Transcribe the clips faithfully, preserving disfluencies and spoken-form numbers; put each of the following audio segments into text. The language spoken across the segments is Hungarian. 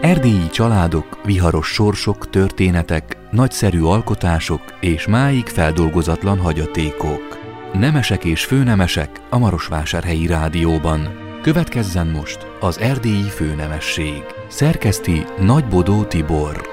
Erdélyi családok, viharos sorsok, történetek, nagyszerű alkotások és máig feldolgozatlan hagyatékok. Nemesek és főnemesek a Marosvásárhelyi Rádióban. Következzen most az erdélyi főnemesség. Szerkeszti Nagybodó Tibor.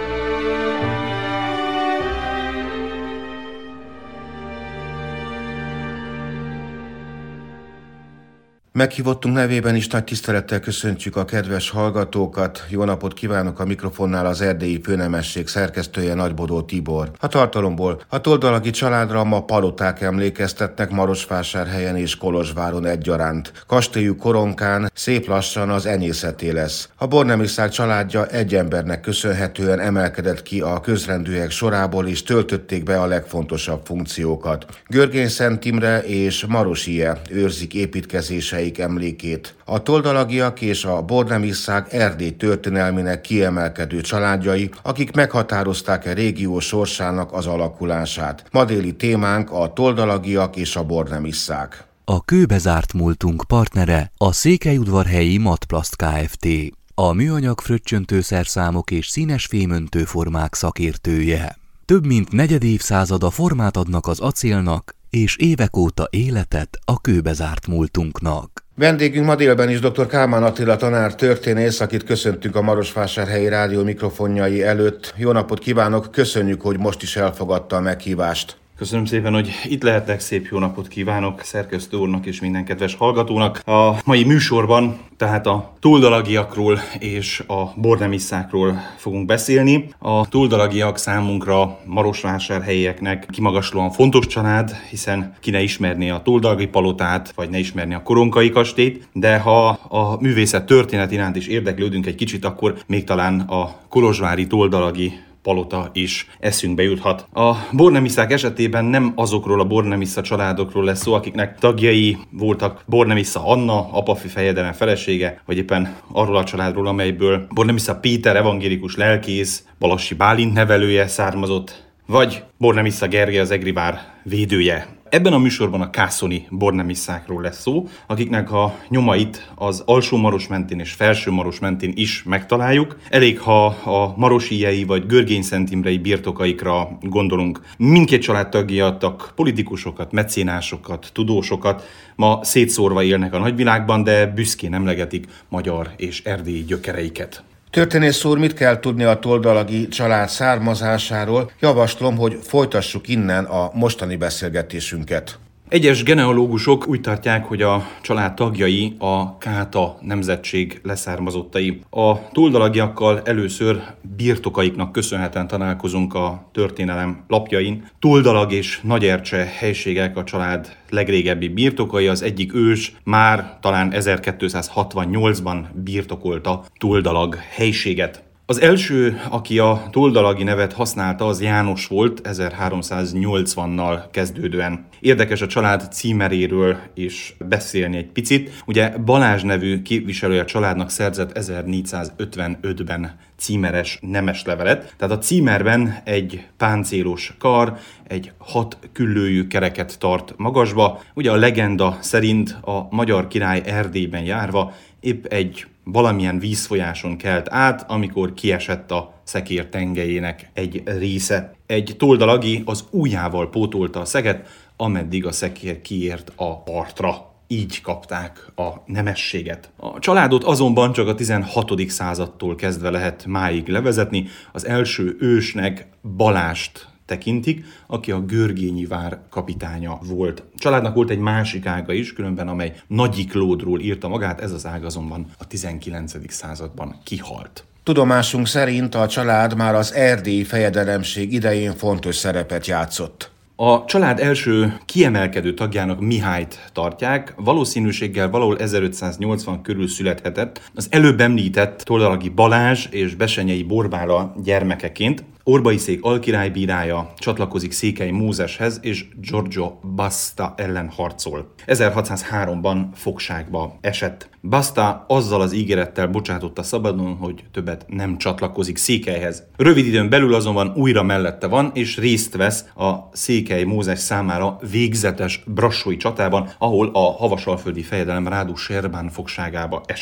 Meghívottunk nevében is nagy tisztelettel köszöntjük a kedves hallgatókat. Jó napot kívánok, a mikrofonnál az erdélyi főnemesség szerkesztője Nagybodó Tibor. A tartalomból: a Toldalagi családra ma paloták emlékeztetnek Marosvásárhelyen és Kolozsváron egyaránt. Kastélyük koronkán szép lassan az enyészeté lesz. A Bornemisák családja egy embernek köszönhetően emelkedett ki a közrendűek sorából, és töltötték be a legfontosabb funkciókat. Görgény Szent Imre és Maros Ije őrzik építkezései emlékét. A Toldalagiak és a Bornemisák Erdély történelmének kiemelkedő családjai, akik meghatározták a régió sorsának az alakulását. Ma déli témánk a Toldalagiak és a Bornemisák. A kőbe zárt múltunk partnere a Székelyudvarhelyi Matplast Kft. A műanyag fröccsöntőszerszámok és színes fémöntő formák szakértője. Több mint negyed évszázada formát adnak az acélnak, és évek óta életet a kőbe zárt múltunknak. Vendégünk ma délben is dr. Kálmán Attila tanár történész, akit köszöntünk a Marosvásárhelyi Rádió mikrofonjai előtt. Jó napot kívánok, köszönjük, hogy most is elfogadta a meghívást. Köszönöm szépen, hogy itt lehetek, szép jó napot kívánok szerkesztő úrnak és minden kedves hallgatónak. A mai műsorban tehát a Toldalagiakról és a Bornemisszákról fogunk beszélni. A Toldalagiak számunkra, marosvásárhelyieknek kimagaslóan fontos család, hiszen ki ne ismerné a Toldalagi palotát, vagy ne ismerné a Koronkai kastélyt, de ha a művészet történet iránt is érdeklődünk egy kicsit, akkor még talán a kolozsvári Toldalagi palota is eszünkbe juthat. A Bornemissák esetében nem azokról a Bornemissa családokról lesz szó, akiknek tagjai voltak Bornemissa Anna, apafi fejedelem felesége, vagy éppen arról a családról, amelyből Bornemissa Péter evangélikus lelkész, Balassi Bálint nevelője származott, vagy Bornemissa Gergely az egri vár védője. Ebben a műsorban a kászoni Bornemisszákról lesz szó, akiknek a nyomait az Alsó Maros mentén és Felső Maros mentén is megtaláljuk. Elég, ha a marosijei vagy Görgény Szent Imrei birtokaikra gondolunk. Mindkét családtagjai adtak politikusokat, mecénásokat, tudósokat, ma szétszórva élnek a nagyvilágban, de büszkén emlegetik magyar és erdélyi gyökereiket. Történész úr, mit kell tudni a Toldalagi család származásáról? Javaslom, hogy folytassuk innen a mostani beszélgetésünket. Egyes genealógusok úgy tartják, hogy a család tagjai a Káta nemzetség leszármazottai. A Toldalagiakkal először birtokaiknak köszönhetően találkozunk a történelem lapjain. Toldalag és Nagyercse helységek a család legrégebbi birtokai, az egyik ős már talán ezerkétszázhatvannyolcban birtokolta Toldalag helységet. Az első, aki a Toldalagi nevet használta, az János volt, ezerháromszáznyolcvannal kezdődően. Érdekes a család címeréről is beszélni egy picit. Ugye Balázs nevű képviselője a családnak szerzett ezernégyszázötvenötben címeres nemeslevelet. Tehát a címerben egy páncélos kar, egy hat küllőjű kereket tart magasba. Ugye a legenda szerint a magyar király Erdélyben járva épp egy valamilyen vízfolyáson kelt át, amikor kiesett a szekér tengelyének egy része. Egy toldalagi az ujjával pótolta a szeget, ameddig a szekér kiért a partra. Így kapták a nemességet. A családot azonban csak a tizenhatodik századtól kezdve lehet máig levezetni. Az első ősnek Balást tekintik, aki a görgényi vár kapitánya volt. A családnak volt egy másik ága is, különben amely Nagyi Klódról írta magát, ez az ág azonban a tizenkilencedik században kihalt. Tudomásunk szerint a család már az erdélyi fejedelemség idején fontos szerepet játszott. A család első kiemelkedő tagjának Mihályt tartják, valószínűséggel valahol ezerötszáznyolcvan körül születhetett az előbb említett Toldalagi Balázs és Besenyei Borbála gyermekeként. Orbai-szék alkirálybírája csatlakozik Székely Mózeshez, és Giorgio Basta ellen harcol. ezerhatszázháromban fogságba esett. Basta azzal az ígérettel bocsátotta szabadon, hogy többet nem csatlakozik Székelyhez. Rövid időn belül azonban újra mellette van, és részt vesz a Székely Mózes számára végzetes brassói csatában, ahol a havasalföldi fejedelem Rádu Serbán fogságába esett.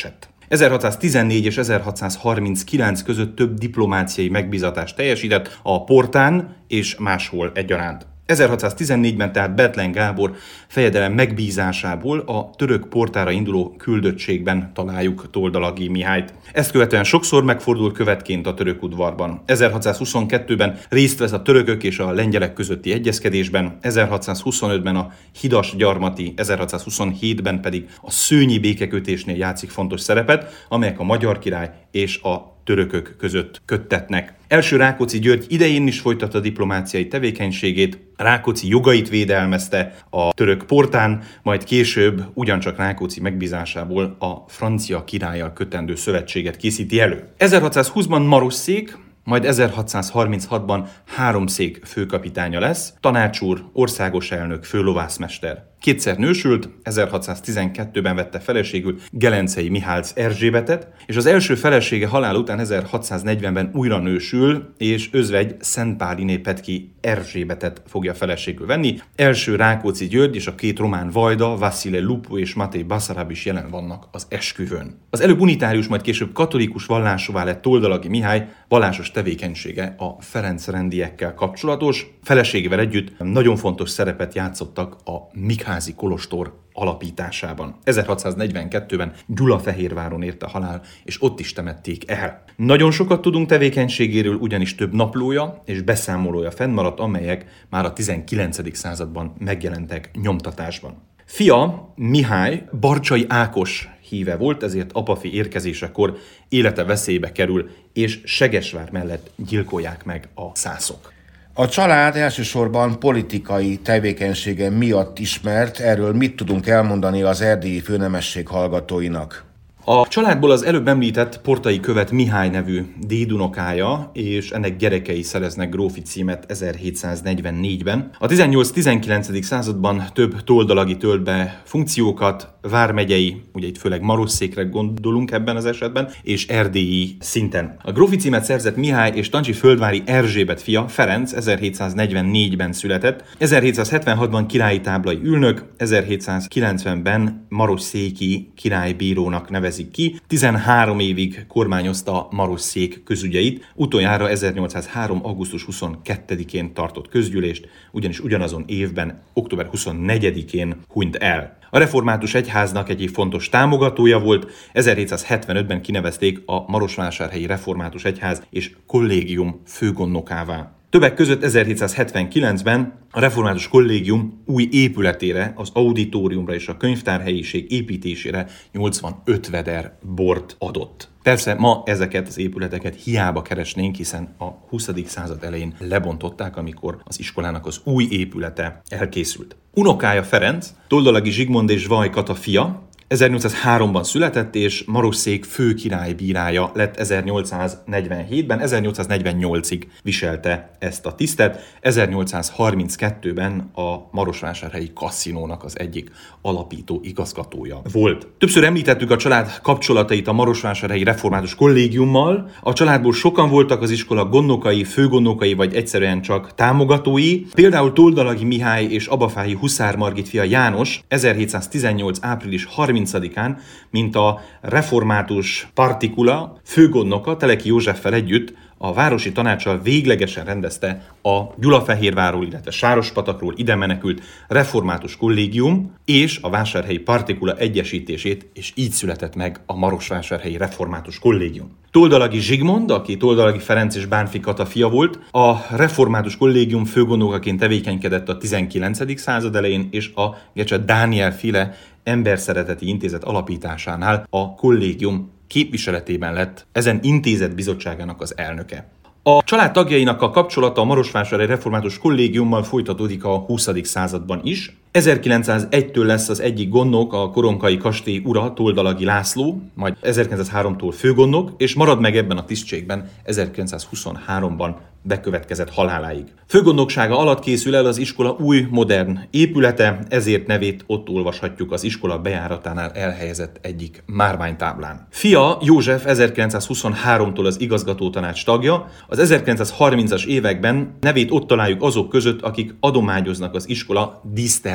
ezerhatszáztizennégy és ezerhatszázharminckilenc között több diplomáciai megbízatást teljesített a portán és máshol egyaránt. ezerhatszáztizennégyben tehát Bethlen Gábor fejedelem megbízásából a török portára induló küldöttségben találjuk Toldalagi Mihályt. Ezt követően sokszor megfordul követként a török udvarban. ezerhatszázhuszonkettőben részt vesz a törökök és a lengyelek közötti egyezkedésben, ezerhatszázhuszonötben a Hidas-gyarmati, ezerhatszázhuszonhétben pedig a szőnyi békekötésnél játszik fontos szerepet, amelyek a magyar király és a törökök között köttetnek. Első Rákóczi György idején is folytatta diplomáciai tevékenységét, Rákóczi jogait védelmezte a török portán, majd később ugyancsak Rákóczi megbízásából a francia királlyal kötendő szövetséget készíti elő. ezerhatszázhúszban Marosszék, majd ezerhatszázharminchatban Háromszék főkapitánya lesz, tanácsúr, országos elnök, főlovászmester. Kétszer nősült, ezerhatszáztizenkettőben vette feleségül Gelencei Mihályc Erzsébetet, és az első felesége halál után ezerhatszáznegyvenben újra nősül, és özvegy Szentpáliné Petki Erzsébetet fogja feleségül venni. Első Rákóczi György és a két román vajda, Vasile Lupu és Matej Basarab is jelen vannak az esküvőn. Az előbb unitárius, majd később katolikus vallásúvá lett Toldalagi Mihály vallásos tevékenysége a Ferencrendiekkel kapcsolatos. Feleségével együtt nagyon fontos szerepet játszottak a Mikházy kolostor alapításában. ezerhatszáznegyvenkettőben Gyulafehérváron érte halál, és ott is temették el. Nagyon sokat tudunk tevékenységéről, ugyanis több naplója és beszámolója fennmaradt, amelyek már a tizenkilencedik században megjelentek nyomtatásban. Fia, Mihály, Barcsay Ákos híve volt, ezért apafi érkezésekor élete veszélybe kerül, és Segesvár mellett gyilkolják meg a szászok. A család elsősorban politikai tevékenysége miatt ismert, erről mit tudunk elmondani az erdélyi főnemesség hallgatóinak? A családból az előbb említett Portai követ Mihály nevű dédunokája és ennek gyerekei szereznek grófi címet ezerhétszáznegyvennégyben. A tizennyolc-tizenkilencedik században több toldalagi tölt be funkciókat, vármegyei, ugye itt főleg Marosszékre gondolunk ebben az esetben, és erdélyi szinten. A grófi címet szerzett Mihály és Tancsi földvári Erzsébet fia, Ferenc ezerhétszáznegyvennégyben született, ezerhétszázhetvenhatban királyi táblai ülnök, ezerhétszázkilencvenben marosszéki királybírónak nevezik ki, tizenhárom évig kormányozta Marosszék közügyeit, utoljára ezernyolcszázhárom. augusztus huszonkettedikén tartott közgyűlést, ugyanis ugyanazon évben, október huszonnegyedikén hunyt el. A református egyháznak egyik fontos támogatója volt, ezerhétszázhetvenötben kinevezték a Marosvásárhelyi Református Egyház és Kollégium főgondnokává. Többek között ezerhétszázhetvenkilencben a Református Kollégium új épületére, az auditóriumra és a könyvtárhelyiség építésére nyolcvanöt veder bort adott. Persze ma ezeket az épületeket hiába keresnénk, hiszen a huszadik század elején lebontották, amikor az iskolának az új épülete elkészült. Unokája Ferenc, Toldalagi Zsigmond és Vaj Kata fia, ezernyolcszázháromban született, és Marosszék főkirálybírája lett ezernyolcszáznegyvenhétben, ezernyolcszáznegyvennyolcig viselte ezt a tisztet, ezernyolcszázharminckettőben a Marosvásárhelyi Kaszinónak az egyik alapító igazgatója volt. Többször említettük a család kapcsolatait a Marosvásárhelyi Református Kollégiummal. A családból sokan voltak az iskola gondnokai, főgondnokai vagy egyszerűen csak támogatói. Például Toldalagi Mihály és Abafályi Huszár Margit fia János ezerhétszáztizennyolc. április harmincadikán, mint a református partikula főgondnoka Teleki Józseffel együtt a városi tanácssal véglegesen rendezte a Gyulafehérvárról, illetve Sárospatakról ide menekült református kollégium és a vásárhelyi partikula egyesítését, és így született meg a Marosvásárhelyi Református Kollégium. Toldalagi Zsigmond, aki Toldalagi Ferenc és Bánffy Kata fia volt, a Református Kollégium főgondnokaként tevékenykedett a tizenkilencedik század elején, és a Gecse Dániel féle Emberszereteti Intézet alapításánál a kollégium képviseletében lett ezen intézet bizottságának az elnöke. A család tagjainak a kapcsolata a Marosvásárhelyi Református Kollégiummal folytatódik a huszadik században is. ezerkilencszázegytől lesz az egyik gondnok, a koronkai kastély ura, Toldalagi László, majd ezerkilencszázháromtól főgondnok, és marad meg ebben a tisztségben ezerkilencszázhuszonháromban bekövetkezett haláláig. Főgondnoksága alatt készül el az iskola új, modern épülete, ezért nevét ott olvashatjuk az iskola bejáratánál elhelyezett egyik márványtáblán. Fia József ezerkilencszázhuszonháromtól az igazgatótanács tagja, az ezerkilencszázharmincas években nevét ott találjuk azok között, akik adományoznak az iskola dísztermékeiért.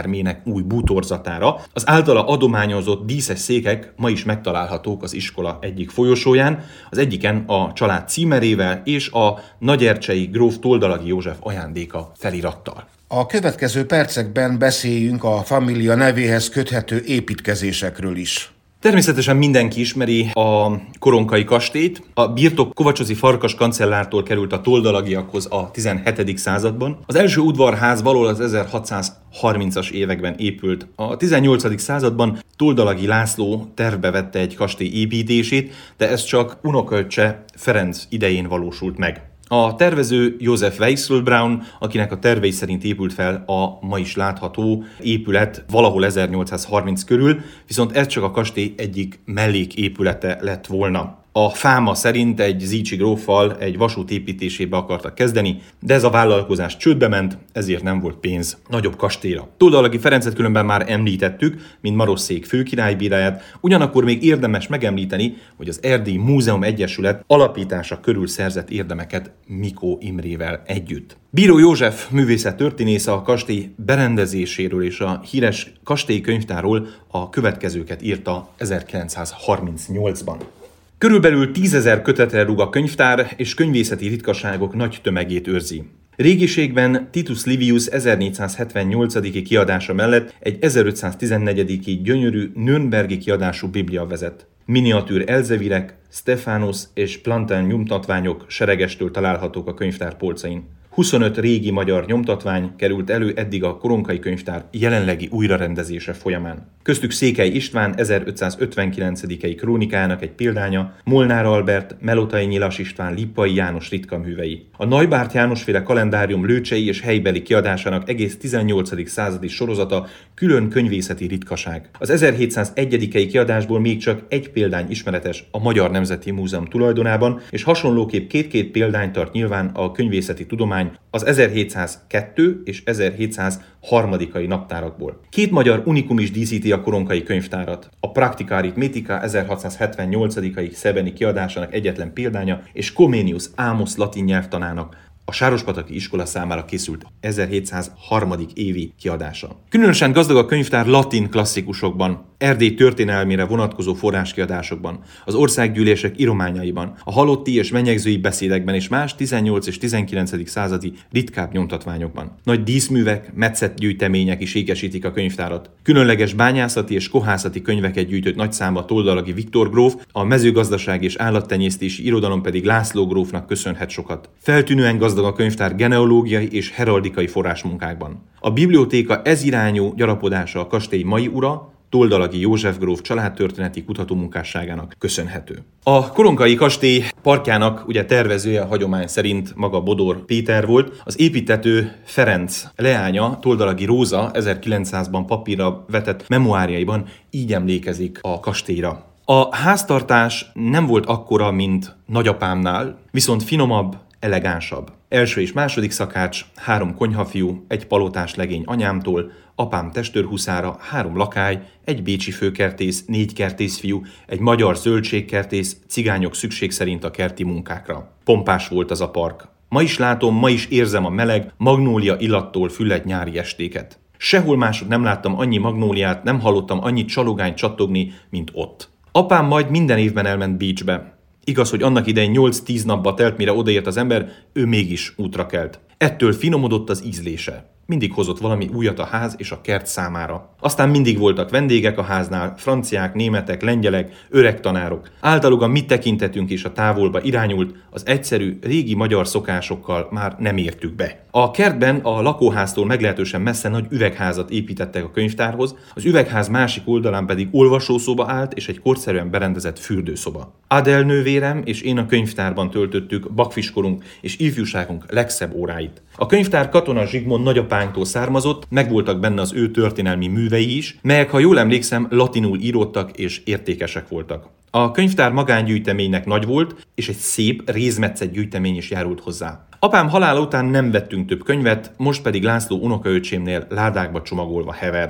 dísztermének új bútorzatára. Az általa adományozott díszes székek ma is megtalálhatók az iskola egyik folyosóján, az egyiken a család címerével és a nagyercsei gróf Toldalagi József ajándéka felirattal. A következő percekben beszéljünk a família nevéhez köthető építkezésekről is. Természetesen mindenki ismeri a koronkai kastélyt. A birtok Kovacsozy Farkas kancellártól került a Toldalagiakhoz a tizenhetedik században. Az első udvarház valahol az ezerhatszázharmincas években épült. A tizennyolcadik században Toldalagi László tervbe vette egy kastély építését, de ez csak unokaöccse Ferenc idején valósult meg. A tervező József Weichselbraun, akinek a tervei szerint épült fel a ma is látható épület valahol ezernyolcszázharminc körül, viszont ez csak a kastély egyik melléképülete lett volna. A fáma szerint egy zichy gróffal egy vasút építésébe akartak kezdeni, de ez a vállalkozás csődbe ment, ezért nem volt pénz nagyobb kastélyra. Toldalagi Ferencet különben már említettük, mint Marosszék főkirálybíráját, ugyanakkor még érdemes megemlíteni, hogy az Erdélyi Múzeum Egyesület alapítása körül szerzett érdemeket Mikó Imrével együtt. Bíró József művészettörténész a kastély berendezéséről és a híres kastélykönyvtárról a következőket írta ezerkilencszázharmincnyolcban. Körülbelül tízezer kötetre rúg a könyvtár, és könyvészeti ritkaságok nagy tömegét őrzi. Régiségben Titus Livius ezernégyszázhetvennyolc. kiadása mellett egy ezerötszáztizennegy. gyönyörű nürnbergi kiadású biblia vezet. Miniatűr elzevirek, Stephanus és Plantin nyomtatványok seregestől találhatók a könyvtár polcain. huszonöt régi magyar nyomtatvány került elő eddig a koronkai könyvtár jelenlegi újrarendezése folyamán. Köztük Székely István ezerötszázötvenkilenc. krónikájának egy példánya, Molnár Albert, Melotai Nyilas István, Lippai János ritka művei. A Neubárt Jánosféle kalendárium lőcsei és helybeli kiadásának egész tizennyolcadik századi sorozata külön könyvészeti ritkaság. Az ezerhétszázegy. kiadásból még csak egy példány ismeretes a Magyar Nemzeti Múzeum tulajdonában, és hasonlóképp két-két példány tart nyilván a könyvészeti tudomány az ezerhétszázkettő és ezerhétszázharmadikai naptárakból. Két magyar unikum is díszíti a koronkai könyvtárat. A Practica Arithmetica ezerhatszázhetvennyolc. szebeni kiadásának egyetlen példánya, és Comenius Ámosz latin nyelvtanának a sárospataki iskola számára készült ezerhétszázharmadik évi kiadása. Különösen gazdag a könyvtár latin klasszikusokban, Erdély történelmére vonatkozó forráskiadásokban, az országgyűlések írományaiban, a halotti és menyegzői beszédekben és más tizennyolcadik és tizenkilencedik századi ritkább nyomtatványokban. Nagy díszművek, metszetgyűjtemények is ékesítik a könyvtárat. Különleges bányászati és kohászati könyveket gyűjtött nagy számba Toldalagi Viktor gróf, a mezőgazdaság és állattenyésztési irodalom pedig László grófnak köszönhet sokat. Feltűnően gazdag a könyvtár genealógiai és heraldikai forrásmunkákban. A bibliótéka ezirányú gyarapodása a kastély mai ura, Toldalagi József gróf családtörténeti kutatómunkásságának köszönhető. A koronkai kastély parkjának ugye tervezője a hagyomány szerint maga Bodor Péter volt, az építtető Ferenc leánya, Toldalagi Róza ezerkilencszázban papírra vetett memoárjaiban így emlékezik a kastélyra. A háztartás nem volt akkora, mint nagyapámnál, viszont finomabb, elegánsabb. Első és második szakács, három konyhafiú, egy palotás legény anyámtól, apám testőrhuszára, három lakály, egy bécsi főkertész, négy kertészfiú, egy magyar zöldségkertész, cigányok szükség szerint a kerti munkákra. Pompás volt az a park. Ma is látom, ma is érzem a meleg, magnólia illattól fülledt nyári estéket. Sehol másod nem láttam annyi magnóliát, nem hallottam annyi csalogányt csattogni, mint ott. Apám majd minden évben elment Bécsbe. Igaz, hogy annak idején nyolc-tíz napba telt, mire odaért az ember, ő mégis útra kelt. Ettől finomodott az ízlése. Mindig hozott valami újat a ház és a kert számára. Aztán mindig voltak vendégek a háznál, franciák, németek, lengyelek, öreg tanárok. Általuk a mi tekintetünk is a távolba irányult, az egyszerű, régi magyar szokásokkal már nem értük be. A kertben a lakóháztól meglehetősen messze nagy üvegházat építettek a könyvtárhoz, az üvegház másik oldalán pedig olvasószoba állt és egy korszerűen berendezett fürdőszoba. Adel nővérem és én a könyvtárban töltöttük bakfiskorunk és ifjúságunk legszebb óráit. A könyvtár Katona Zsigmond nagyapánktól származott, megvoltak benne az ő történelmi művei is, melyek, ha jól emlékszem, latinul íródtak és értékesek voltak. A könyvtár magángyűjteménynek nagy volt, és egy szép, rézmetszett gyűjtemény is járult hozzá. Apám halála után nem vettünk több könyvet, most pedig László unokaöcsémnél ládákba csomagolva hevernek.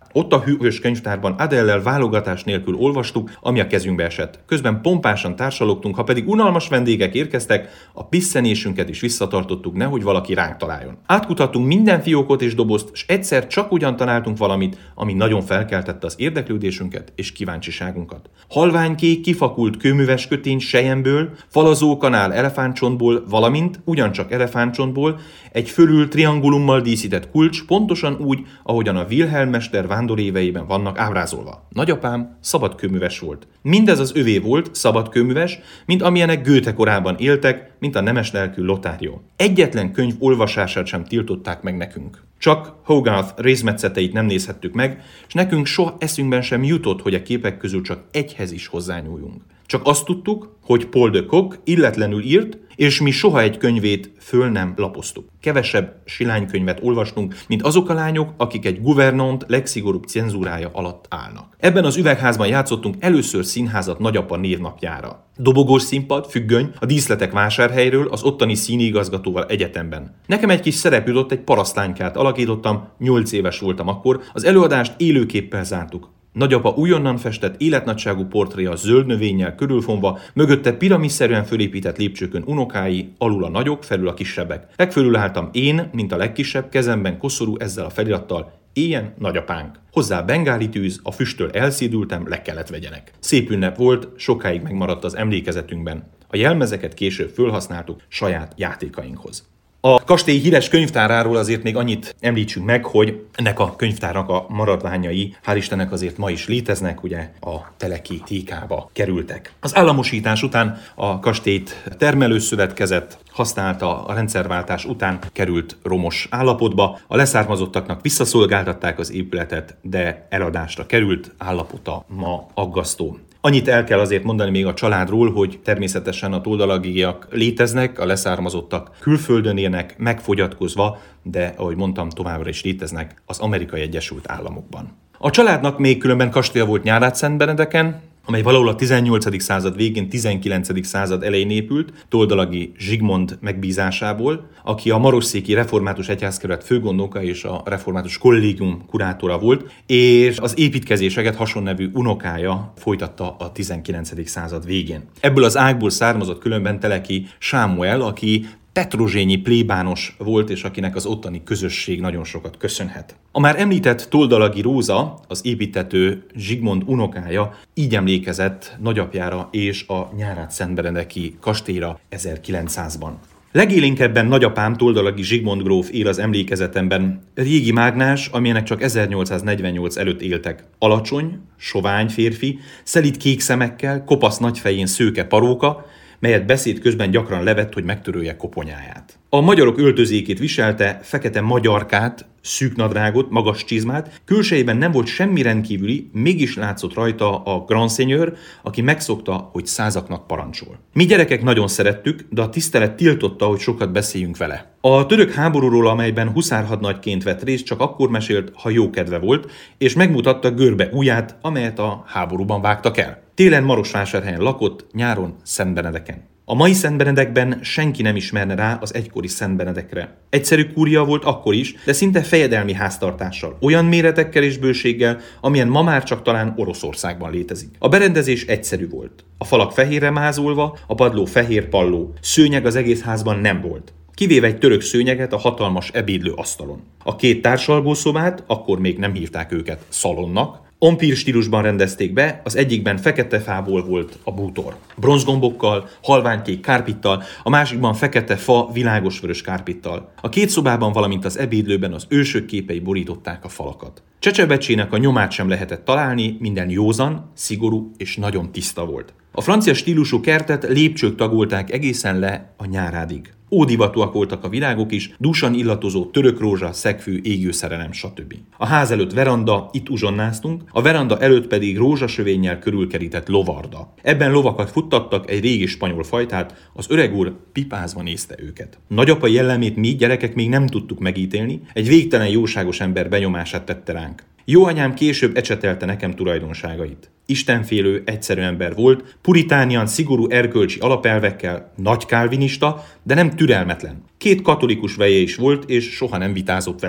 Ott a hűvös könyvtárban Adele-lel válogatás nélkül olvastuk, ami a kezünkbe esett. Közben pompásan társalogtunk, ha pedig unalmas vendégek érkeztek, a pisszenésünket is visszatartottuk, nehogy valaki ránk találjon. Átkutattunk minden fiókot és dobozt, és egyszer csak ugyan találtunk valamit, ami nagyon felkeltette az érdeklődésünket és kíváncsiságunkat. Halványkék, kifakult kőműves kötény selyemből, falazókanál elefántcsontból, valamint ugyancsak elefántcsontból egy fölül triangulummal díszített kulcs, pontosan úgy, ahogyan a Wilhelm mester vándoréveiben vannak ábrázolva. Nagyapám szabadkőműves volt. Mindez az övé volt, szabadkőműves, mint amilyenek Goethe korában éltek, mint a nemes lelkű Lothario. Egyetlen könyv olvasását sem tiltották meg nekünk. Csak Hogarth rézmetszeteit nem nézhettük meg, és nekünk soha eszünkben sem jutott, hogy a képek közül csak egyhez is hozzányúljunk. Csak azt tudtuk, hogy Paul de Kock illetlenül írt, és mi soha egy könyvét föl nem lapoztuk. Kevesebb silánykönyvet olvastunk, mint azok a lányok, akik egy guvernant legszigorúbb cenzúrája alatt állnak. Ebben az üvegházban játszottunk először színházat nagyapa névnapjára. Dobogós színpad, függöny, a díszletek vásárhelyről, az ottani színigazgatóval egyetemben. Nekem egy kis szerep jutott, egy parasztlánykát alakítottam, nyolc éves voltam akkor, az előadást élőképpel zártuk. Nagyapa újonnan festett életnagyságú portréja zöld növényel körülfonva, mögötte piramisszerűen fölépített lépcsőkön unokái, alul a nagyok, felül a kisebbek. Legfölül álltam én, mint a legkisebb, kezemben koszorú ezzel a felirattal: Éljen nagyapánk. Hozzá bengáli tűz, a füsttől elszédültem, le kellett vegyenek. Szép ünnep volt, sokáig megmaradt az emlékezetünkben. A jelmezeket később fölhasználtuk saját játékainkhoz. A kastély híres könyvtáráról azért még annyit említsünk meg, hogy ennek a könyvtárnak a maradványai, hál' Istennek azért ma is léteznek, ugye a Teleki tékába kerültek. Az államosítás után a kastélyt termelőszövetkezet használta, a rendszerváltás után került romos állapotba. A leszármazottaknak visszaszolgáltatták az épületet, de eladásra került, állapota ma aggasztó. Annyit el kell azért mondani még a családról, hogy természetesen a toldalagiak léteznek, a leszármazottak külföldön élnek, megfogyatkozva, de ahogy mondtam, továbbra is léteznek az Amerikai Egyesült Államokban. A családnak még különben kastélya volt Nyárádszentbenedeken, amely valahol a tizennyolcadik század végén, tizenkilencedik század elején épült, Toldalagi Zsigmond megbízásából, aki a marosszéki református egyházkerület főgondnoka és a református kollégium kurátora volt, és az építkezéseket Hason nevű unokája folytatta a tizenkilencedik század végén. Ebből az ágból származott különben Teleki Sámuel, aki petrozsényi plébános volt, és akinek az ottani közösség nagyon sokat köszönhet. A már említett Toldalagi Róza, az építtető Zsigmond unokája, így emlékezett nagyapjára és a Nyárádszentbenedeki kastélyra ezerkilencszázban. Legélénkebben nagyapám, Toldalagi Zsigmond gróf él az emlékezetemben. Régi mágnás, amilyenek csak ezernyolcszáznegyvennyolc előtt éltek. Alacsony, sovány férfi, szelíd kék szemekkel, kopasz nagyfején szőke paróka, melyet beszéd közben gyakran levett, hogy megtörölje koponyáját. A magyarok öltözékét viselte, fekete magyarkát, szűk nadrágot, magas csizmát, külsejében nem volt semmi rendkívüli, mégis látszott rajta a Grand Seigneur, aki megszokta, hogy százaknak parancsol. Mi gyerekek nagyon szerettük, de a tisztelet tiltotta, hogy sokat beszéljünk vele. A török háborúról, amelyben huszárhadnagyként vett részt, csak akkor mesélt, ha jó kedve volt, és megmutatta görbe ujját, amelyet a háborúban vágtak el. Télen Marosvásárhelyen lakott, nyáron Szentbenedeken. A mai Szentbenedekben senki nem ismerne rá az egykori Szentbenedekre. Egyszerű kúria volt akkor is, de szinte fejedelmi háztartással, olyan méretekkel és bőséggel, amilyen ma már csak talán Oroszországban létezik. A berendezés egyszerű volt. A falak fehérre mázolva, a padló fehér palló, szőnyeg az egész házban nem volt. Kivéve egy török szőnyeget a hatalmas ebédlő asztalon. A két társalgószobát, akkor még nem hívták őket szalonnak, Empire stílusban rendezték be, az egyikben fekete fából volt a bútor. Bronzgombokkal, halványkék kárpittal, a másikban fekete fa világosvörös kárpittal. A két szobában, valamint az ebédlőben az ősök képei borították a falakat. Csecsebecsének a nyomát sem lehetett találni, minden józan, szigorú és nagyon tiszta volt. A francia stílusú kertet lépcsők tagolták egészen le a Nyárádig. Ódivatúak voltak a virágok is, dúsan illatozó török rózsa, szegfű, égőszerelem, stb. A ház előtt veranda, itt uzsonnáztunk, a veranda előtt pedig rózsasövénnyel körülkerített lovarda. Ebben lovakat futtattak, egy régi spanyol fajtát, az öreg úr pipázva nézte őket. Nagyapa jellemét mi gyerekek még nem tudtuk megítélni, egy végtelen jóságos ember benyomását tette ránk. Jó anyám később ecsetelte nekem tulajdonságait. Istenfélő, egyszerű ember volt, puritánian szigorú erkölcsi alapelvekkel, nagy kálvinista, de nem türelmetlen. Két katolikus veje is volt, és soha nem vitázott velük.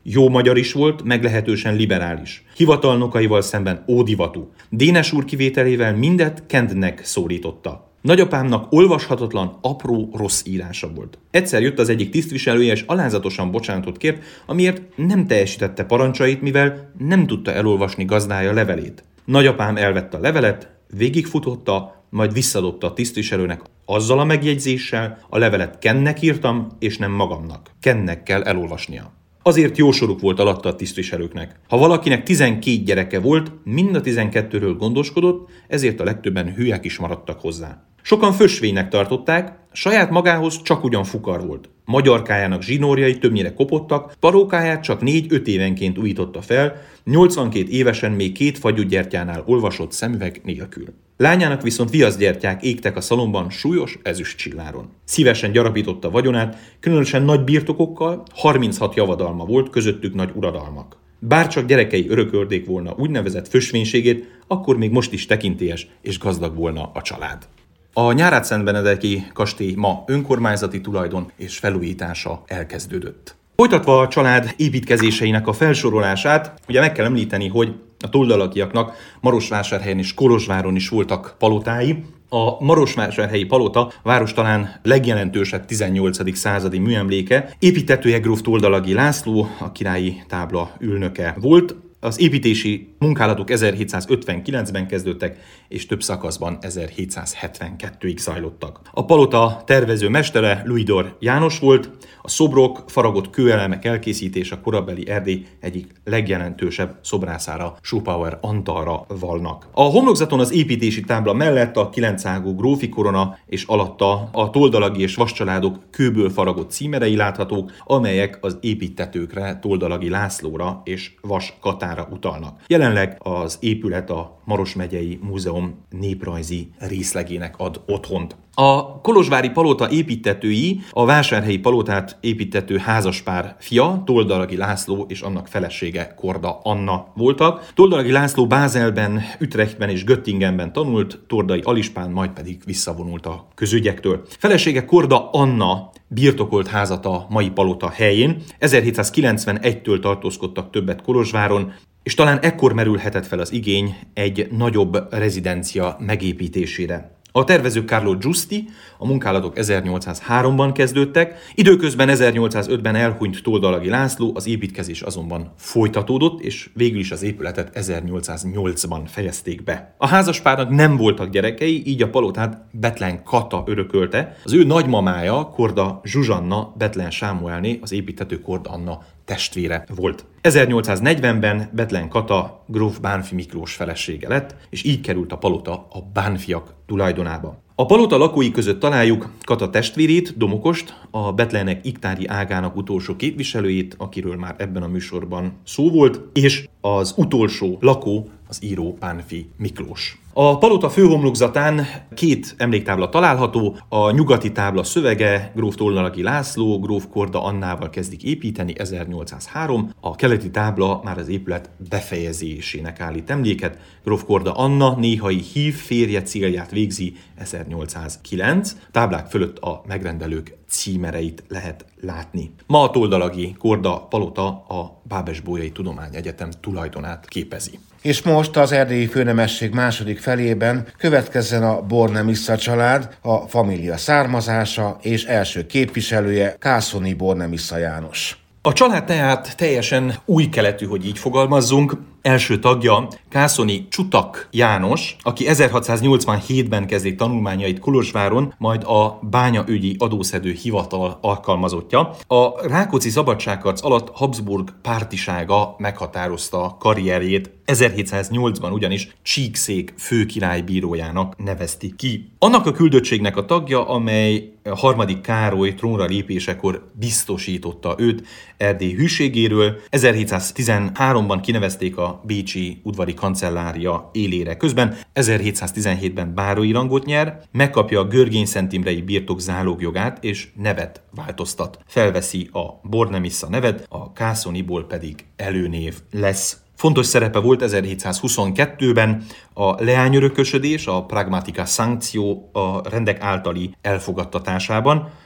Jó magyar is volt, meglehetősen liberális. Hivatalnokaival szemben ódivatú. Dénes úr kivételével mindet Kendnek szólította. Nagyapámnak olvashatatlan, apró, rossz írása volt. Egyszer jött az egyik tisztviselője, és alázatosan bocsánatot kért, amiért nem teljesítette parancsait, mivel nem tudta elolvasni gazdája levelét. Nagyapám elvette a levelet, végigfutotta, majd visszadobta a tisztviselőnek azzal a megjegyzéssel, a levelet Kennek írtam, és nem magamnak. Kennek kell elolvasnia. Azért jó soruk volt alatta a tisztviselőknek. Ha valakinek tizenkét gyereke volt, mind a tizenkettőről gondoskodott, ezért a legtöbben hülyek is maradtak hozzá. Sokan fösvénynek tartották, saját magához csak ugyan fukar volt. Magyarkájának zsinórjai többnyire kopottak, parókáját csak négy-öt évenként újította fel, nyolcvankét évesen még két fagyúgyertyánál olvasott szemüveg nélkül. Lányának viszont viaszgyertyák égtek a szalomban súlyos ezüstcsilláron. Szívesen gyarapította vagyonát, különösen nagy birtokokkal, harminchat javadalma volt, közöttük nagy uradalmak. Bárcsak gyerekei örököldék volna úgynevezett fösvénységét, akkor még most is tekintélyes és gazdag volna a család. A Nyárádszentbenedeki kastély ma önkormányzati tulajdon és felújítása elkezdődött. Folytatva a család építkezéseinek a felsorolását, ugye meg kell említeni, hogy a toldalakiaknak Marosvásárhelyen és Kolozsváron is voltak palotái. A Marosvásárhelyi palota város talán legjelentősebb tizennyolcadik századi műemléke. Építtetője gróf Toldalagi László, a királyi tábla ülnöke volt. Az építési munkálatok ezerhétszázötvenkilencben kezdődtek, és több szakaszban ezerhétszázhetvenkettőig zajlottak. A palota tervező mestere Luidor János volt, a szobrok, faragott kőelemek elkészítése a korabeli Erdély egyik legjelentősebb szobrászára, Schopauer Antalra valnak. A homlokzaton az építési tábla mellett a kilencágú grófi korona és alatta a Toldalagi és Vas családok kőből faragott címerei láthatók, amelyek az építtetőkre, Toldalagi Lászlóra és Vas Katára utalnak. Jelenleg az épület a Maros megyei Múzeum néprajzi részlegének ad otthont. A kolozsvári palota építtetői a vásárhelyi palotát építtető házaspár fia, Toldalagi László és annak felesége Korda Anna voltak. Toldalagi László Bázelben, Utrechtben és Göttingenben tanult, Tordai Alispán majd pedig visszavonult a közügyektől. Felesége Korda Anna birtokolt házat a mai palota helyén. ezerhétszázkilencvenegytől tartózkodtak többet Kolozsváron, és talán ekkor merülhetett fel az igény egy nagyobb rezidencia megépítésére. A tervező Carlo Giusti, a munkálatok ezernyolcszázháromban kezdődtek, időközben ezernyolcszázötben elhunyt Toldalagi László, az építkezés azonban folytatódott, és végül is az épületet ezernyolcszáznyolcban fejezték be. A házaspárnak nem voltak gyerekei, így a palotát Bethlen Kata örökölte, az ő nagymamája, Korda Zsuzsanna Bethlen Sámuelné, az építtető Korda Anna testvére volt. ezernyolcszáznegyvenben Bethlen Kata gróf Bánffy Miklós felesége lett, és így került a palota a Bánffyak tulajdonába. A palota lakói között találjuk Kata testvérét, Domokost, a Bethlenek iktári ágának utolsó képviselőjét, akiről már ebben a műsorban szó volt, és az utolsó lakó, az író Bánffy Miklós. A palota főhomlokzatán két emléktábla található, a nyugati tábla szövege gróf Toldalagi László, gróf Korda Annával kezdik építeni ezernyolcszázhárom, a keleti tábla már az épület befejezésének állít emléket, gróf Korda Anna néhai hív férje célját végzi ezernyolcszázkilenc, táblák fölött a megrendelők címereit lehet látni. Ma a Toldalagi Korda palota a Bábes-Bolyai Tudományegyetem tulajdonát képezi. És most az erdélyi főnemesség második felében következzen a Bornemisza család, a família származása és első képviselője Kászony Bornemisza János. A család tehát teljesen új keletű, hogy így fogalmazzunk. Első tagja Kászony Csutak János, aki ezerhatszáznyolcvanhétben kezdi tanulmányait Kolozsváron, majd a bányaügyi adószedő hivatal alkalmazottja. A Rákóczi szabadságharc alatt Habsburg pártisága meghatározta karrierjét, ezerhétszáznyolcban ugyanis Csíkszék főkirálybírójának nevezték ki. Annak a küldöttségnek a tagja, amely harmadik Károly trónra lépésekor biztosította őt Erdély hűségéről. ezerhétszáztizenháromban kinevezték a bécsi udvari kancellária élére. Közben ezerhétszáztizenhétben bárói rangot nyer, megkapja a Görgény-Szent Imrei birtok zálogjogát és nevet változtat. Felveszi a Bornemisza nevet, a Kászonyból pedig előnév lesz. Fontos szerepe volt ezerhétszázhuszonkettőben a leányörökösödés, a pragmatica sanctio a rendek általi elfogadtatásában,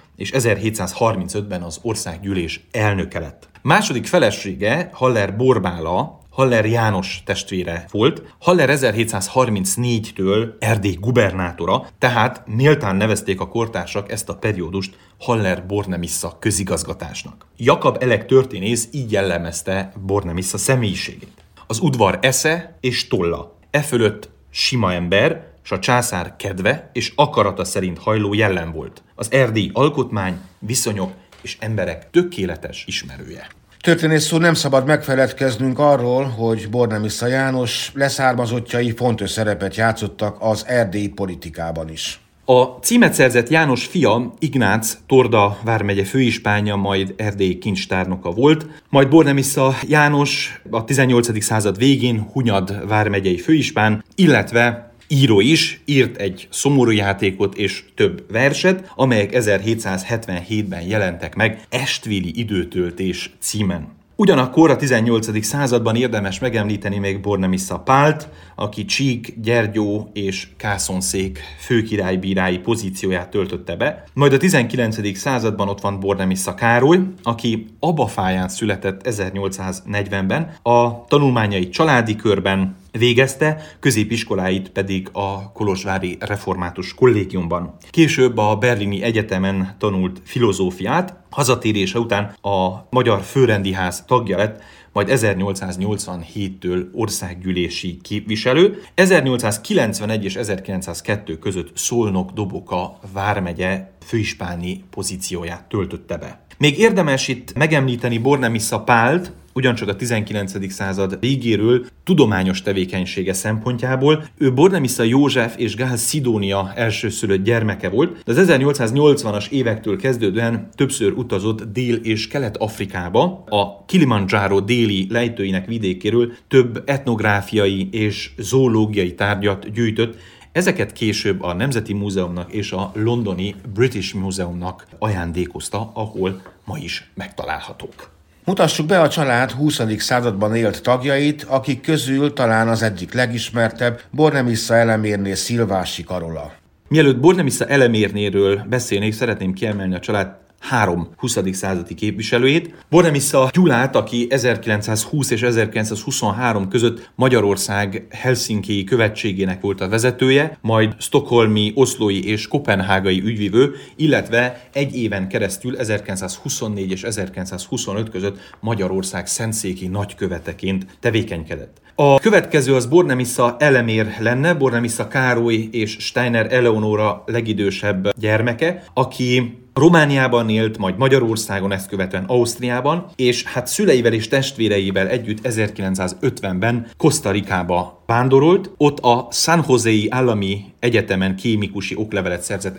és ezerhétszázharmincötben az országgyűlés elnöke lett. Második felesége Haller Borbála, Haller János testvére volt. Haller ezerhétszázharmincnégytől Erdély gubernátora, tehát méltán nevezték a kortársak ezt a periódust Haller-Bornemisza közigazgatásnak. Jakab Elek történész így jellemezte Bornemisza személyiségét. Az udvar esze és tolla, e fölött sima ember, s a császár kedve és akarata szerint hajló jellem volt. Az erdélyi alkotmány, viszonyok és emberek tökéletes ismerője. Történész úr, nem szabad megfeledkeznünk arról, hogy Bornemisza János leszármazottjai fontos szerepet játszottak az erdélyi politikában is. A címet szerzett János fia, Ignác, Torda vármegye főispánja, majd erdélyi kincstárnoka volt, majd Bornemisza János a tizennyolcadik század végén Hunyad vármegyei főispán, illetve író is, írt egy szomorú játékot és több verset, amelyek ezerhétszázhetvenhétben jelentek meg Estvéli időtöltés címen. Ugyanakkor a tizennyolcadik században érdemes megemlíteni még Bornemisza Pált, aki Csík, Gyergyó és Kászonszék főkirálybírái pozícióját töltötte be. Majd a tizenkilencedik században ott van Bornemisza Károly, aki Abafáján született ezernyolcszáznegyvenben, a tanulmányai családi körben végezte, középiskoláit pedig a kolozsvári református kollégiumban. Később a berlini egyetemen tanult filozófiát, hazatérése után a Magyar Főrendiház tagja lett, majd ezernyolcszáznyolcvanhéttől országgyűlési képviselő. ezernyolcszázkilencvenegy és ezerkilencszázkettő között Szolnok-Doboka vármegye főispáni pozícióját töltötte be. Még érdemes itt megemlíteni Bornemisza Pált, ugyancsak a tizenkilencedik század végéről tudományos tevékenysége szempontjából. Ő Bornemisza József és Gál Szidónia elsőszülött gyermeke volt, de az ezernyolcszáznyolcvanas évektől kezdődően többször utazott Dél- és Kelet-Afrikába. A Kilimandzsáró déli lejtőinek vidékéről több etnográfiai és zoológiai tárgyat gyűjtött. Ezeket később a Nemzeti Múzeumnak és a londoni British Museumnak ajándékozta, ahol ma is megtalálhatók. Mutassuk be a család huszadik században élt tagjait, akik közül talán az egyik legismertebb Bornemisza Elemérné Szilvási Karola. Mielőtt Bornemisza Elemérnéről beszélnék, szeretném kiemelni a család három huszadik századi képviselőjét. Bornemisza Gyulát, aki ezerkilencszázhúsz és ezerkilencszázhuszonhárom között Magyarország Helsinkii követségének volt a vezetője, majd stockholmi, oszlói és koppenhágai ügyvivő, illetve egy éven keresztül ezerkilencszázhuszonnégy és ezerkilencszázhuszonöt között Magyarország szentszéki nagyköveteként tevékenykedett. A következő az Bornemisza Elemér lenne, Bornemisza Károly és Steiner Eleonóra legidősebb gyermeke, aki Romániában élt, majd Magyarországon, ezt követően Ausztriában, és hát szüleivel és testvéreivel együtt ezerkilencszázötvenben Costa Ricába vándorolt. Ott a San José-i Állami Egyetemen kémikusi oklevelet szerzett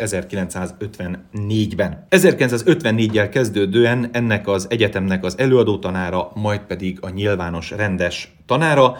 ezerkilencszázötvennégyben. ezerkilencszázötvennégyel kezdődően ennek az egyetemnek az előadótanára, majd pedig a nyilvános rendes tanára.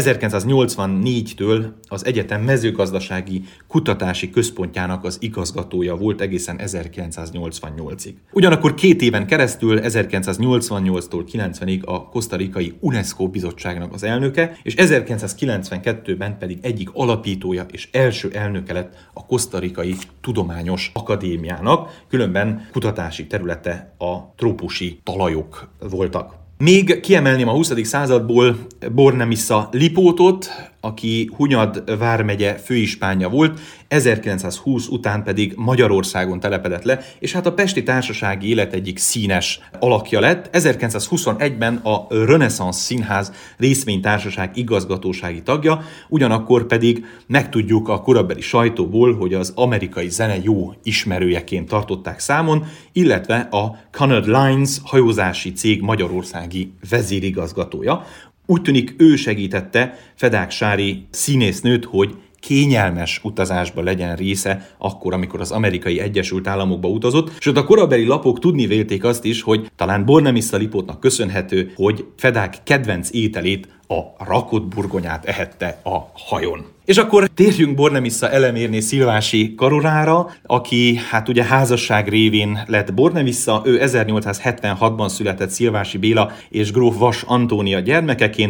ezerkilencszáznyolcvannégytől az egyetem mezőgazdasági kutatási központjának az igazgatója volt egészen ezerkilencszáznyolcvannyolcig. Ugyanakkor két éven keresztül ezerkilencszáznyolcvannyolctól kilencvenig a kosztarikai UNESCO bizottságnak az elnöke, és ezerkilencszázkilencvenkettőben pedig egyik alapítója és első elnöke lett a Kosztarikai Tudományos Akadémiának, különben kutatási területe a trópusi talajok voltak. Még kiemelném a huszadik századból Bornemisza Lipótot, aki Hunyad vármegye főispánja volt, ezerkilencszázhúsz után pedig Magyarországon telepedett le, és hát a pesti társasági élet egyik színes alakja lett. ezerkilencszázhuszonegyben a Renaissance Színház részvénytársaság igazgatósági tagja, ugyanakkor pedig megtudjuk a korabeli sajtóból, hogy az amerikai zene jó ismerőjeként tartották számon, illetve a Cunard Lines hajózási cég magyarországi vezérigazgatója. Úgy tűnik, ő segítette Fedák Sári színésznőt, hogy kényelmes utazásba legyen része akkor, amikor az Amerikai Egyesült Államokba utazott, sőt a korabeli lapok tudni vélték azt is, hogy talán Bornemisza Lipótnak köszönhető, hogy Fedák kedvenc ételét, a rakott burgonyát ehette a hajón. És akkor térjünk Bornemisza Elemérné Szilvási Karolára, aki hát ugye házasság révén lett Bornemisza, ő ezernyolcszázhetvenhatban született Szilvási Béla és gróf Vas Antónia gyermekeként.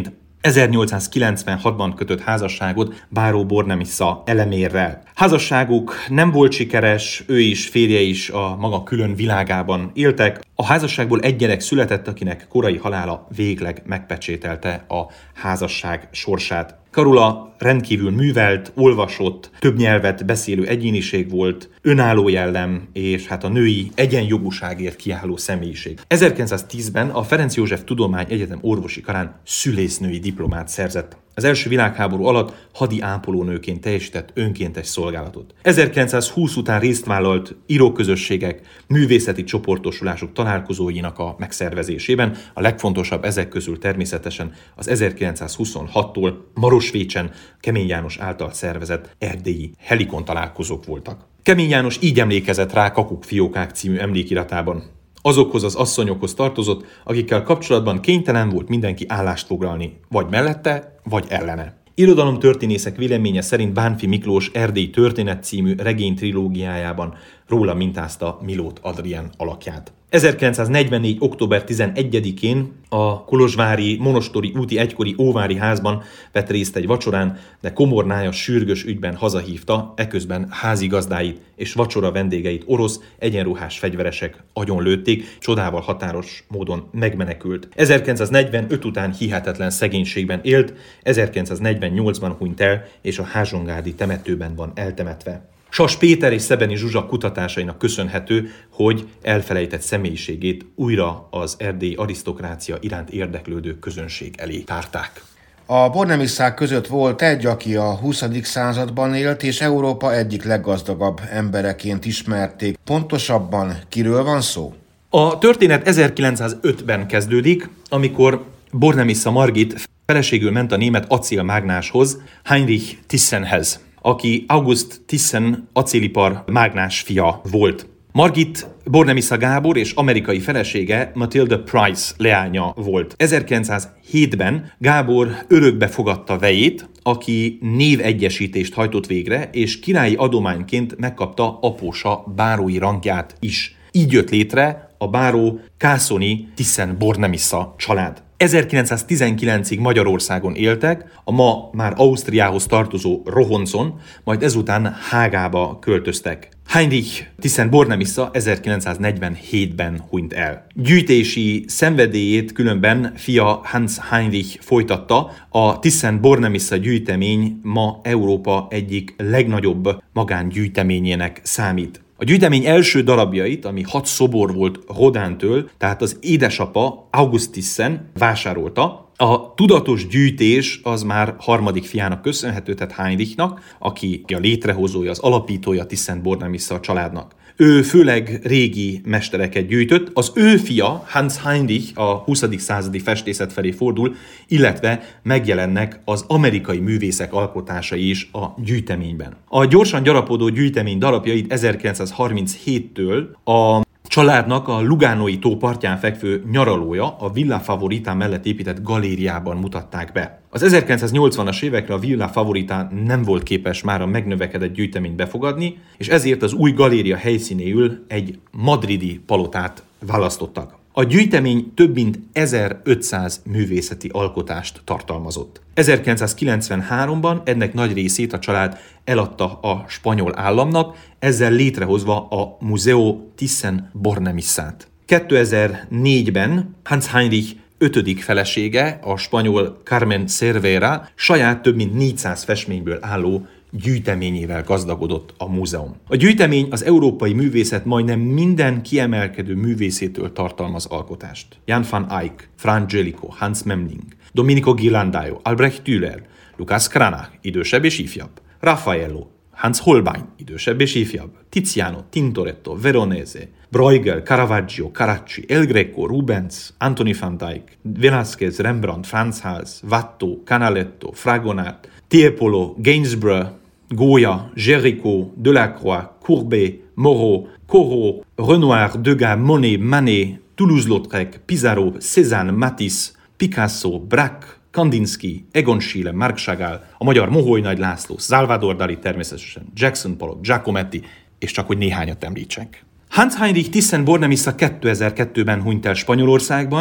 ezernyolcszázkilencvenhatban kötött házasságot Báró Bornemisza Elemérrel. Házasságuk nem volt sikeres, ő is, férje is a maga külön világában éltek. A házasságból egy gyerek született, akinek korai halála végleg megpecsételte a házasság sorsát. Karula rendkívül művelt, olvasott, több nyelvet beszélő egyéniség volt, önálló jellem és hát a női egyenjogúságért kiálló személyiség. ezerkilencszáztízben a Ferenc József Tudományegyetem orvosi karán szülésznői diplomát szerzett. Az első világháború alatt hadi ápolónőként teljesített önkéntes szolgálatot. ezerkilencszázhúsz után részt vállalt íróközösségek, művészeti csoportosulások találkozóinak a megszervezésében, a legfontosabb ezek közül természetesen az ezerkilencszázhuszonhattól Marosvécsen Kemény János által szervezett erdélyi helikon találkozók voltak. Kemény János így emlékezett rá Kakukfiókák című emlékiratában. Azokhoz az asszonyokhoz tartozott, akikkel kapcsolatban kénytelen volt mindenki állást foglalni, vagy mellette, vagy ellene. Irodalomtörténészek véleménye szerint Bánffy Miklós Erdély történet című regénytrilógiájában róla mintázta Milót Adrien alakját. ezerkilencszáznegyvennégy. október tizenegyedikén a kolozsvári monostori úti egykori óvári házban vett részt egy vacsorán, de komornája sürgős ügyben hazahívta, eközben házigazdáit és vacsora vendégeit orosz egyenruhás fegyveresek agyonlőtték, csodával határos módon megmenekült. ezerkilencszáznegyvenöt után hihetetlen szegénységben élt, ezerkilencszáznegyvennyolcban hunyt el, és a házsongárdi temetőben van eltemetve. Sas Péter és Szebeni Zsuzsa kutatásainak köszönhető, hogy elfelejtett személyiségét újra az erdélyi arisztokrácia iránt érdeklődő közönség elé tárták. A bornemisszák között volt egy, aki a huszadik században élt, és Európa egyik leggazdagabb embereként ismerték. Pontosabban kiről van szó? A történet ezerkilencszázötben kezdődik, amikor Bornemissza Margit feleségül ment a német acélmágnáshoz, Heinrich Thyssenhez, aki August Thyssen acélipar mágnás fia volt. Margit Bornemissza Gábor és amerikai felesége Matilda Price leánya volt. ezerkilencszázhétben Gábor örökbe fogadta vejét, aki névegyesítést hajtott végre, és királyi adományként megkapta apósa bárói rangját is. Így jött létre a báró kászoni Thyssen-Bornemissza család. ezerkilencszáztizenkilencig Magyarországon éltek, a ma már Ausztriához tartozó Rohoncon, majd ezután Hágába költöztek. Heinrich Thyssen-Bornemissza ezerkilencszáznegyvenhétben hunyt el. Gyűjtési szenvedélyét különben fia Hans Heinrich folytatta, a Thyssen-Bornemissza gyűjtemény ma Európa egyik legnagyobb magángyűjteményének számít. A gyűjtemény első darabjait, ami hat szobor volt Rodintől, tehát az édesapa August Thyssen vásárolta. A tudatos gyűjtés az már harmadik fiának köszönhető, tehát Heinrichnak, aki a létrehozója, az alapítója Thyssen-Bornemissza családnak. Ő főleg régi mestereket gyűjtött, az ő fia, Hans Heinrich a huszadik századi festészet felé fordul, illetve megjelennek az amerikai művészek alkotásai is a gyűjteményben. A gyorsan gyarapodó gyűjtemény darabjait ezerkilencszázharminchéttől a családnak a Lugánói tó partján fekvő nyaralója, a Villa Favorita mellett épített galériában mutatták be. Az ezerkilencszáznyolcvanas évekre a Villa Favorita nem volt képes már a megnövekedett gyűjteményt befogadni, és ezért az új galéria helyszínéül egy madridi palotát választottak. A gyűjtemény több mint ezerötszáz művészeti alkotást tartalmazott. ezerkilencszázkilencvenháromban ennek nagy részét a család eladta a spanyol államnak, ezzel létrehozva a Museo Thyssen-Bornemissát. kétezer-négyben Hans Heinrich ötödik felesége, a spanyol Carmen Cervera saját több mint négyszáz festményből álló gyűjteményével gazdagodott a múzeum. A gyűjtemény az európai művészet majdnem minden kiemelkedő művészétől tartalmaz alkotást. Jan van Eyck, Franz Jellicoe, Hans Memling, Domenico Ghirlandaio, Albrecht Dürer, Lukács Cranach, idősebb és ifjabb, Raffaello, Hans Holbein, idősebb és ifjabb, Tiziano, Tintoretto, Veronese, Bruegel, Caravaggio, Carracci, El Greco, Rubens, Anthony van Dyck, Velázquez, Rembrandt, Franz Hals, Watteau, Canaletto, Fragonard, Tiepolo, Gainsborough, Goya, Géricault, Delacroix, Courbet, Moreau, Corot, Renoir, Degas, Monet, Manet, Toulouse-Lautrec, Pissarro, Cézanne, Matisse, Picasso, Braque, Kandinsky, Egon Schiele, Marc Chagall, a magyar Moholy Nagy László, Salvador Dali természetesen, Jackson Pollock, Giacometti, és csak hogy néhányat említsek. Hans Heinrich Thyssen-Bornemissza kétezer-kettőben hunyt el Spanyolországban,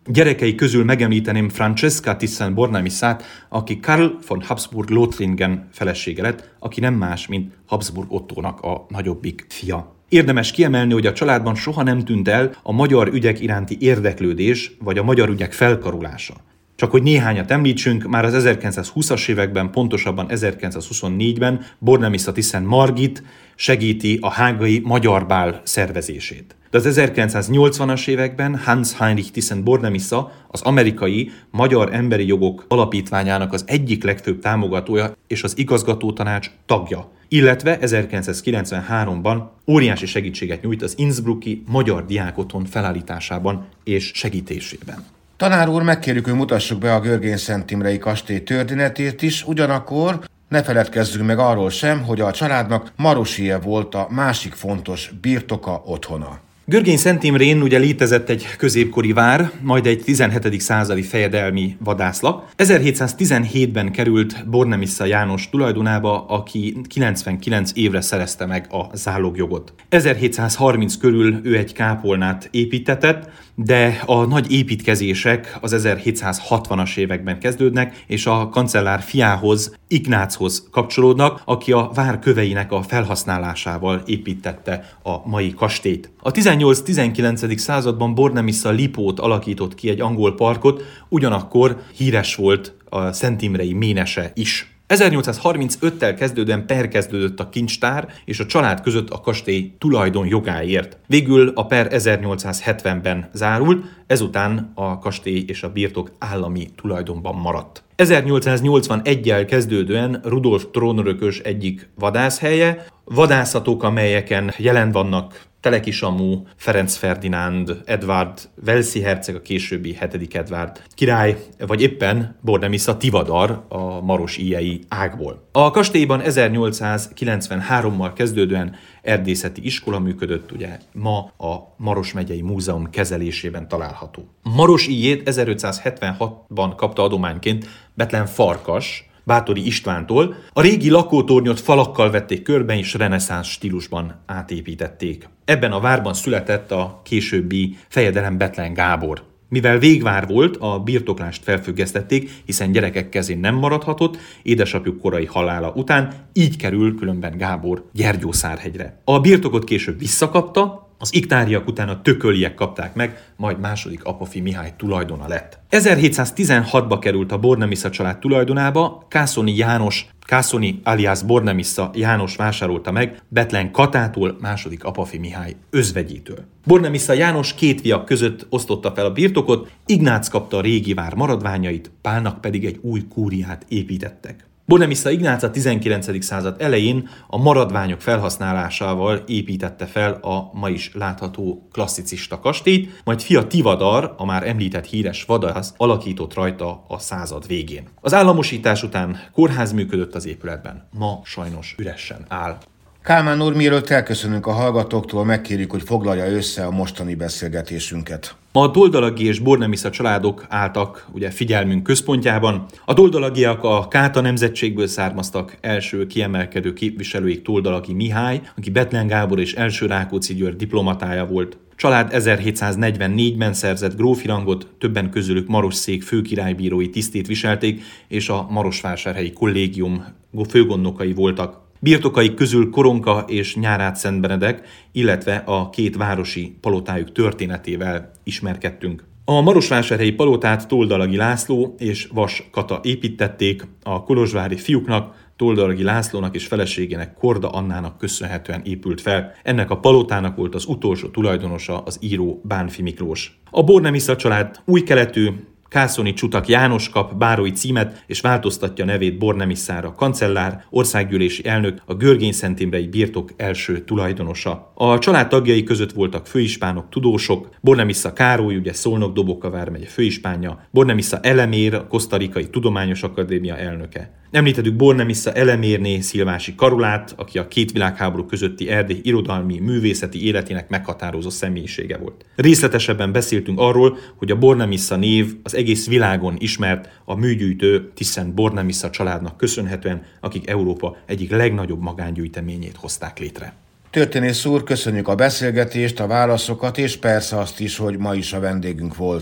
Gyerekei közül megemlíteném Francesca Thyssen-Bornemissát, aki Karl von Habsburg-Lothringen felesége lett, aki nem más, mint Habsburg Ottónak a nagyobbik fia. Érdemes kiemelni, hogy a családban soha nem tűnt el a magyar ügyek iránti érdeklődés, vagy a magyar ügyek felkarolása. Csak hogy néhányat említsünk, már az ezerkilencszázhúszas években, pontosabban ezerkilencszázhuszonnégyben Bornemissza Thyssen Margit segíti a hágai magyar bál szervezését. De az ezerkilencszáznyolcvanas években Hans Heinrich Thyssen-Bornemissza, az amerikai Magyar Emberi Jogok Alapítványának az egyik legfőbb támogatója és az igazgatótanács tagja, illetve ezerkilencszázkilencvenháromban óriási segítséget nyújt az innsbrucki magyar diákotthon felállításában és segítésében. Tanár úr, megkérjük, hogy mutassuk be a Görgén-Szent Imrei kastély történetét is, ugyanakkor ne feledkezzünk meg arról sem, hogy a családnak Marosije volt a másik fontos birtoka, otthona. Görgén-Szent Imrén ugye létezett egy középkori vár, majd egy tizenhetedik századi fejedelmi vadászlap. ezerhétszáztizenhétben került Bornemissza János tulajdonába, aki kilencvenkilenc évre szerezte meg a zálogjogot. ezerhétszázharminc körül ő egy kápolnát építetett, de a nagy építkezések az ezerhétszázhatvanas években kezdődnek, és a kancellár fiához, Ignáchoz kapcsolódnak, aki a vár köveinek a felhasználásával építette a mai kastélyt. A tizennyolc-tizenkilencedik században Bornemissza Lipót alakított ki, egy angol parkot, ugyanakkor híres volt a Szent Imrei ménese is. ezernyolcszázharmincöttel kezdődően per kezdődött a kincstár és a család között a kastély tulajdon jogáért. Végül a per ezernyolcszázhetvenben zárult, ezután a kastély és a birtok állami tulajdonban maradt. ezernyolcszáznyolcvaneggyel kezdődően Rudolf trónörökös egyik vadászhelye, vadászatok, amelyeken jelen vannak Teleki Samu, Ferenc Ferdinánd, Edvard Velszi herceg, a későbbi hetedik Edvard király, vagy éppen Bornemissza Tivadar a marosijei ágból. A kastélyban ezernyolcszázkilencvenhárommal kezdődően erdészeti iskola működött, ugye ma a Maros megyei múzeum kezelésében található. Marosijét ezerötszázhetvenhatban kapta adományként Bethlen Farkas, Báthori Istvántól. A régi lakótornyot falakkal vették körbe és reneszánsz stílusban átépítették. Ebben a várban született a későbbi fejedelem Bethlen Gábor. Mivel végvár volt, a birtoklást felfüggesztették, hiszen gyerekek kezén nem maradhatott, édesapjuk korai halála után, így kerül különben Gábor Gyergyószárhegyre. A birtokot később visszakapta, az iktáriak után a tököliek kapták meg, majd második Apafi Mihály tulajdona lett. ezerhétszáztizenhatba került a Bornemissza család tulajdonába, Kászoni János, Kászoni alias Bornemissza János vásárolta meg Bethlen Katától, második Apafi Mihály özvegyétől. Bornemissza János két fiak között osztotta fel a birtokot, Ignác kapta a régi vár maradványait, Pálnak pedig egy új kúriát építettek. Bornemissza Ignác a tizenkilencedik század elején a maradványok felhasználásával építette fel a ma is látható klasszicista kastélyt, majd fia Tivadar, a már említett híres vadász alakított rajta a század végén. Az államosítás után kórház működött az épületben, ma sajnos üresen áll. Kálmán úr, mielőtt elköszönünk a hallgatóktól, megkérjük, hogy foglalja össze a mostani beszélgetésünket. Ma a Toldalagi és Bornemissza családok álltak ugye figyelmünk központjában. A Toldalagiak a Káta nemzetségből származtak, első kiemelkedő képviselőik Toldalagi Mihály, aki Bethlen Gábor és első Rákóczi György diplomatája volt. Család ezerhétszáznegyvennégyben szerzett grófi rangot, többen közülük Marosszék főkirálybírói tisztét viselték, és a marosvásárhelyi kollégium főgondnokai voltak. Birtokaik közül Koronka és Nyárát Szentbenedek, illetve a két városi palotájuk történetével ismerkedtünk. A marosvásárhelyi palotát Toldalagi László és Vas Kata építették, a kolozsvári fiúknak, Toldalagi Lászlónak és feleségének, Korda Annának köszönhetően épült fel. Ennek a palotának volt az utolsó tulajdonosa az író Bánffy Miklós. A Bornemissza család új keletű, Kászoni Csutak János kap bárói címet, és változtatja nevét Bornemisszára. Kancellár, országgyűlési elnök, a Görgén-Szent Imrei birtok első tulajdonosa. A család tagjai között voltak főispánok, tudósok, Bornemissza Károly, ugye Szolnok-Doboka vármegye főispánja, Bornemissza Elemér, a Kosztarikai Tudományos Akadémia elnöke. Említettük Bornemissza Elemérné Szilvási Karolát, aki a két világháború közötti Erdély irodalmi, művészeti életének meghatározó személyisége volt. Részletesebben beszéltünk arról, hogy a Bornemissza név az egész világon ismert a műgyűjtő Thyssen-Bornemissza családnak köszönhetően, akik Európa egyik legnagyobb magángyűjteményét hozták létre. Történész úr, köszönjük a beszélgetést, a válaszokat, és persze azt is, hogy ma is a vendégünk volt.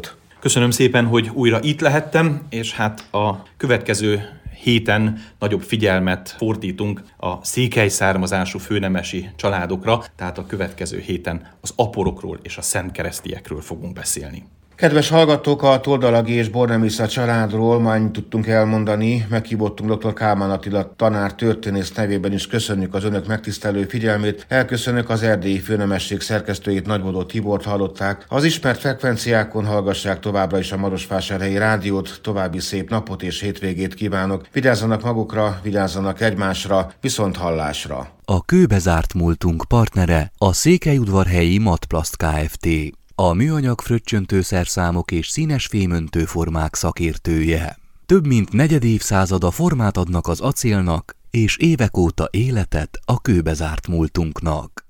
Köszönöm szépen, hogy újra itt lehettem, és hát a következő héten nagyobb figyelmet fordítunk a székely származású főnemesi családokra, tehát a következő héten az aporokról és a szentkeresztiekről fogunk beszélni. Kedves hallgatók, a Toldalagi és Bornemisza családról már annyit tudtunk elmondani, meghívottunk dr. Kálmán Attila tanár történész nevében is köszönjük az önök megtisztelő figyelmét. Elköszönök az Erdélyi Főnemesség szerkesztőjét, Nagybodó Tibort hallották. Az ismert frekvenciákon hallgassák továbbra is a Marosvásárhelyi Rádiót, további szép napot és hétvégét kívánok. Vigyázzanak magukra, vigyázzanak egymásra, viszont hallásra. A kőbezárt múltunk partnere a Székelyudvarhelyi Matplast Kft. A műanyag fröccsöntőszerszámok és színes fémöntő formák szakértője. Több mint negyed évszázada formát adnak az acélnak, és évek óta életet a kőbezárt múltunknak.